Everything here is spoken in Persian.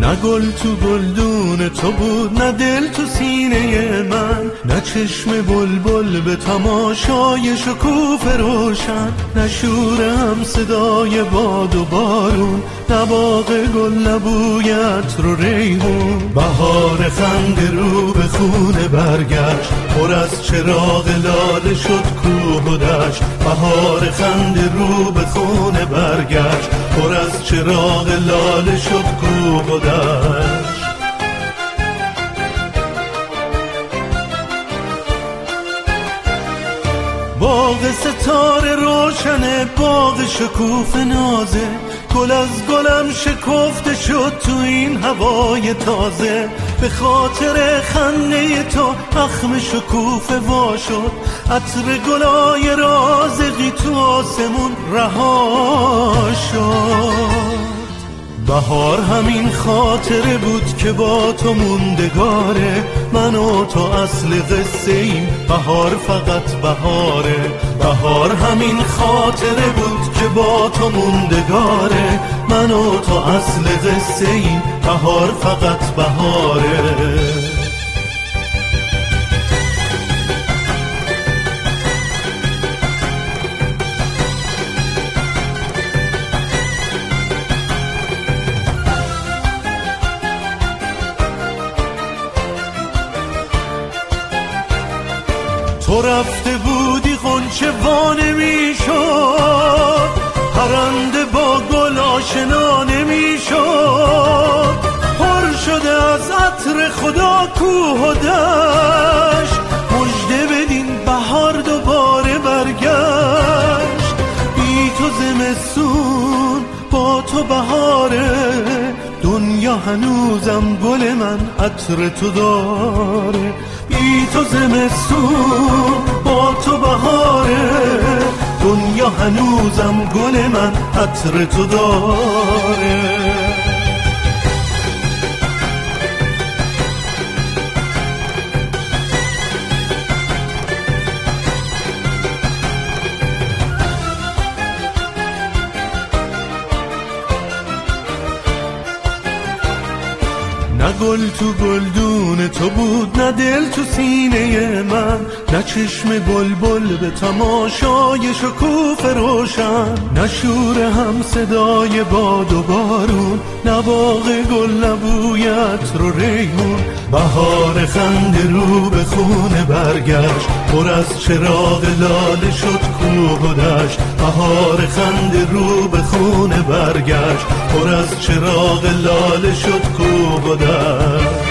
نه گل تو گلدون تو بود، نه دل تو سینه من، نه چشم بلبل به تماشای شکوفه روشن، نه شورم صدای باد و بارون، نه باغ گل نه بوی عطر و ریحون. بهار خنده رو به خونه برگشت، پر از چراغ لاله شد کوه و دشت. بهار خنده رو به خونه برگشت، پر از چراغ لاله شد کوه و دشت. باغ ستاره روشنه، باغ شکوف نازه، گل از گلم شکفته شد تو این هوای تازه. به خاطر خنده تو اخم شکوفه وا شد، عطر گلای رازقی تو آسمون رها شد. بهار همین خاطره بود که با تو موندگاره، من و تو اصل قصه ایم، بهار فقط بهاره. بهار همین خاطره بود که با تو موندگاره، من و تو اصل قصه ایم، بهار فقط بهاره. تو رفته بودی غنچه وا نمی‌شد، پرنده با گل آشنا نمی‌شد. پر شده از عطر خدا کوه و دشت، مژده بدین بهار دوباره برگشت. بی تو زمستون با تو بهاره، دنیا هنوزم گل من عطر تو داره. بی تو زمستون با تو بهاره، دنیا هنوزم گل من عطر تو داره. نه گل تو گلدون تو بود، نه دل تو سینه من، نه چشم بلبل به تماشای شکوفه روشن، نه شور هم صدای باد و بارون، نه باغ گل نه بوی عطر و ریحون. بهار خنده رو به خونه برگشت، پر از چراغ لاله شد کوه و دشت. بهار خنده رو به خونه برگشت، پر از چراغ لاله شد کوه و دشت.